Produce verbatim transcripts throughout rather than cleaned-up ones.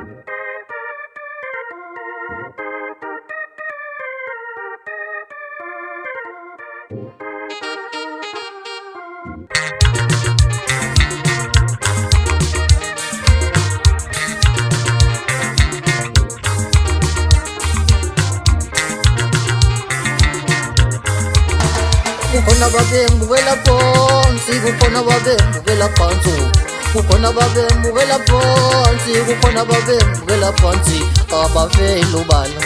Kukhona babembukela phansi, kukhona babembukela phansi, kukhona babembukela phansi, kukhona babembukela phansi, abavela ubala.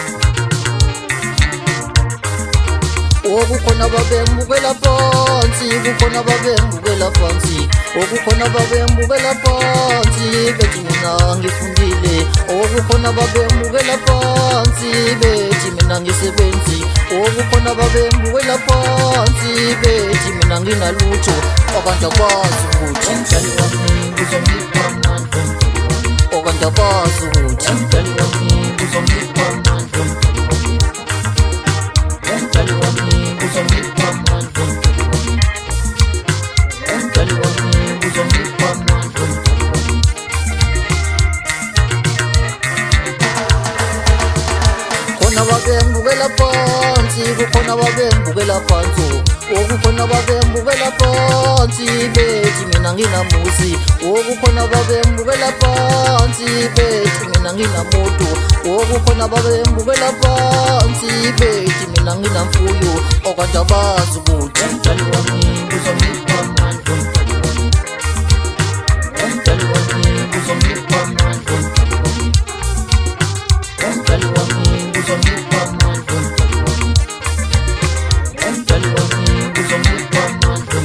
Oh, kukhona babembukela phansi, kukhona babembukela phansi, oh, kukhona babembukela phansi, bethi mina ngifundile. Oh, kukhona babembukela phansi, bethi mina ngisebenzi. Oh, kukhona babembukela phansi, bethi mina nginalutho. Abantu abazi ukuthi umdlali wami uzongipha amandla, abantu abazi ukuthi umdlali wami uzongipha amandla, umdlali wami uzongipha amandla, umdlali wami uzongipha amandla. Kukhona babembukela phansi, kukhona babembukela phansi, oh, kukhona babembukela phansi, bethi mina nginamuzi. Oh, kukhona babembukela phansi, bethi mina nginamoto. Oh, kukhona babembukela phansi, bethi mina nginamfuyo. Abantu abazi ukuthi umdlali wami uzongipha amandla, umdlali wami uzongipha amandla, umdlali wami uzongipha amandla, umdlali wami uzongipha amandla.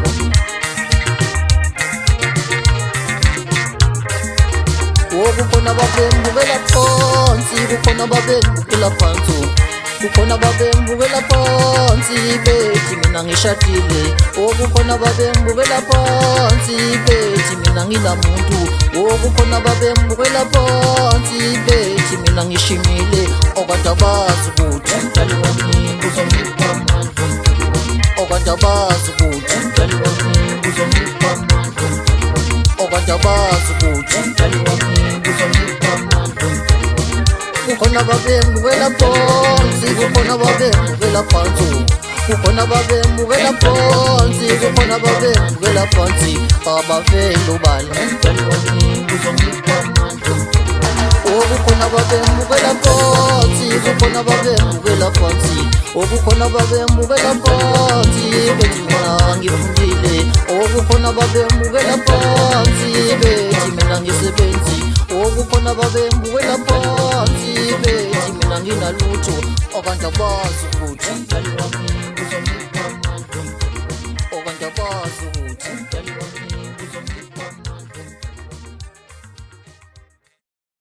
Oh, kukhona babembukela phansi, kukhona babembukela phansi, kukhona babembukela phansi, bethi mina ngishadile. Oh, kukhona babembukela phansi, bethi mina nginamuntu. Oh, kukhona babembukela phansi, bethi mina ngishimile. Abantu abazi ukuthi umdlali wami uzongipha amandla, abantu abazi ukuthi umdlali wami uzongipha amandla, abantu abazi ukuthi umdlali wami uzongipha amandla. Kukhona babembukela phansi, kukhona babembukela phansi, kukhona babembukela phansi, kukhona babembukela phansi, abavela ubala. Umdlali wami uzongipha amandla. Oh, kukhona babembukela phansi, kukhona babembukela phansi, oh, kukhona babembukela phansi, bethi mina ngifundile. Oh, kukhona babembukela phansi, bethi mina ngisebenzi. Oh, kukhona babembukela phansi, bethi mina nginalutho. Abantu abazi ukuthi umdlali wami